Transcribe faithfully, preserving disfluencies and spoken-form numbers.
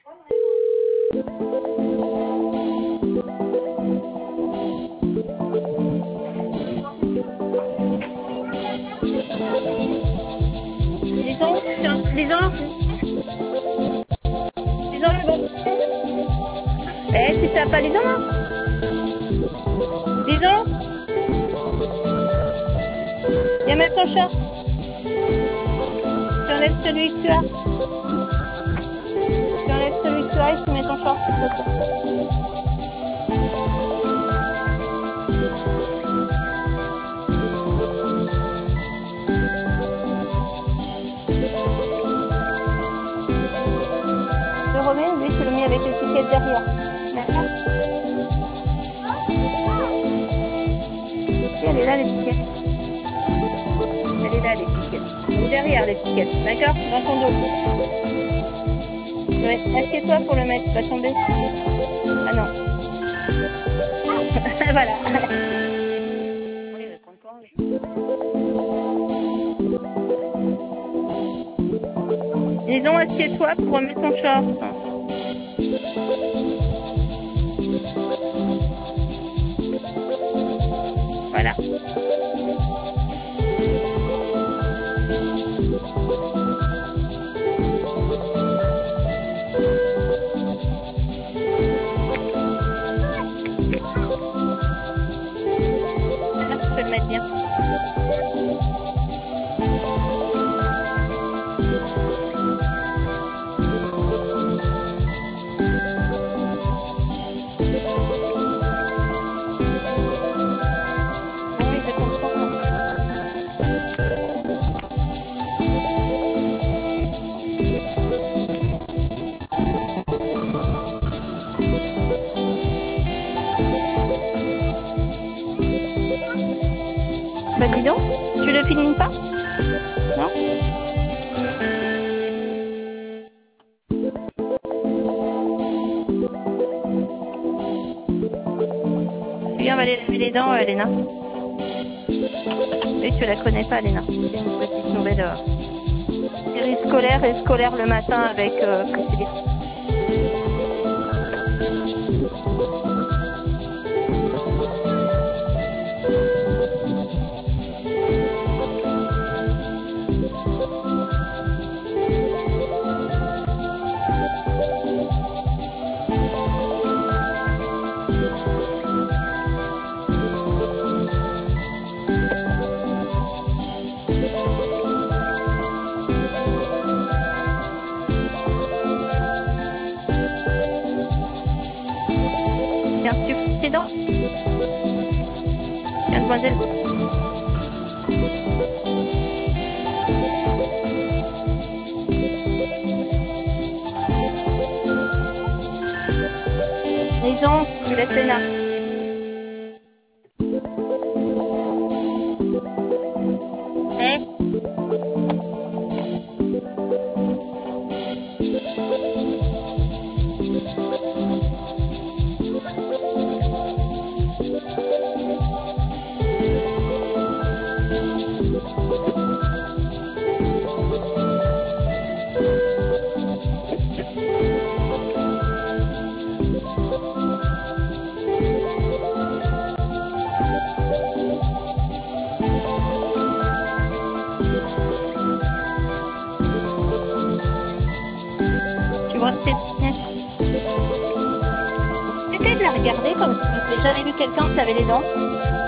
Lisons, tiens, lisons. Lisons le bon. Eh, si ça va pas, lisons, hein. Lisons. Viens mettre ton short. Tu enlèves celui que tu as. Tu enlèves celui que tu as et tu mets ton short, s'il te plaît. Le remets, lui, tu le mets avec l'étiquette derrière. D'accord? Et elle est là, l'étiquette. Elle est là, l'étiquette. Donc derrière, l'étiquette. D'accord? Dans ton dos. Ouais. Assieds-toi pour le mettre. Il va tomber. Ah non. Voilà. On les répond pas. Disons, assieds-toi pour remettre ton short. Voilà. Là, tu peux le mettre bien. Bah dis donc, tu le filmes pas? Non? Viens, on va aller laver les dents, euh, Léna. Oui, tu la connais pas, Léna. C'est une petite nouvelle euh, série scolaire et scolaire le matin avec euh, Priscilla. Tiens, tu fous tes dents. Tiens, demoiselle. Disons, tu laisses Léna. Eh? Tu vois tes lunettes. Essaye de la regarder comme si tu n'avais jamais vu quelqu'un se laver les dents.